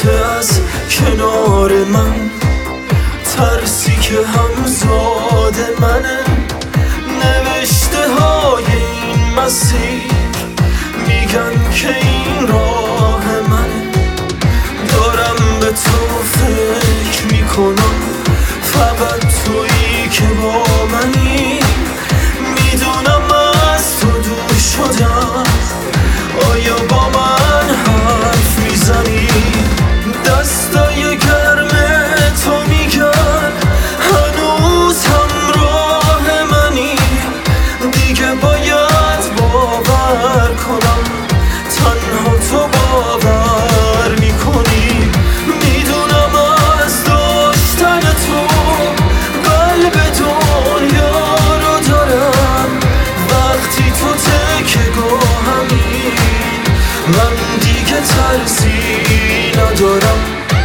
رفته از کنار من، ترسی که همزاد منه. نوشته های این مسیر میگن که این راه منه. دارم به تو فکر میکنم، فقط تویی که با منی. میدونم از تو دور شدم، آیا با من حرف میزنی؟ دستای گرم تو میگن هنوز همراه منی. دیگه باید باور کنم، تنها تو باور میکنی. میدونم از داشتن تو قلب دنیا رو دارم. وقتی تو تکه گاهمی، من دیگه ترسی ندارم.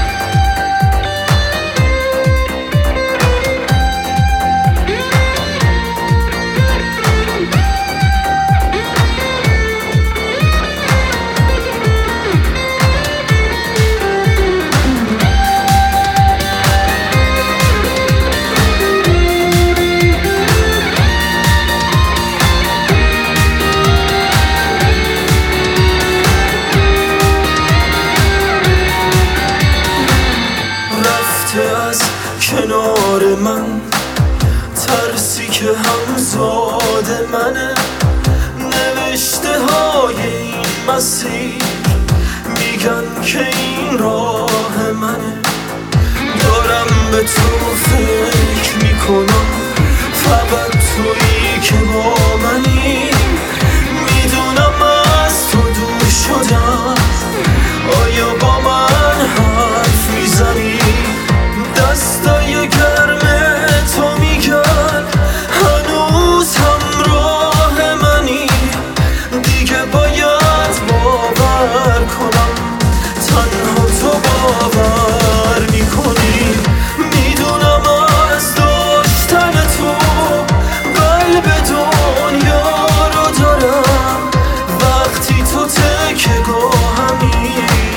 از کنار من، ترسی که همزاد منه. نوشته های این مسیر میگن که این راه منه. دارم به تو فکر میکنم، فقط تویی که با منی. میدونم از تو دور شدم، آیا با من حرف میزنی؟ دستای گرم تو میگن هنوز همراه منی. دیگه باید باور کنم، تنها تو باور میکنی. میدونم از داشتن تو قلب دنیا رو دارم. وقتی تو تکه گاهمی،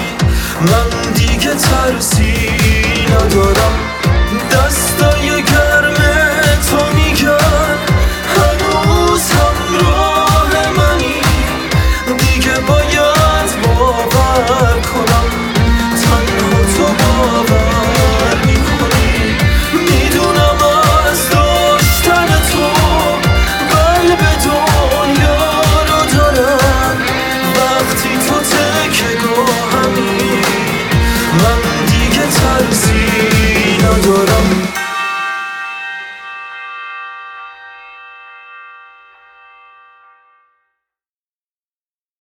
من دیگه ترسی ندارم. دستای گرم تو میگن هنوز همراه منی. دیگه باید باور کنم، تنها تو باور میکنی. میدونم از داشتن تو قلب دنیا رو دارم. وقتی تو تکه گاهمی، من دیگه ترسی ندارم.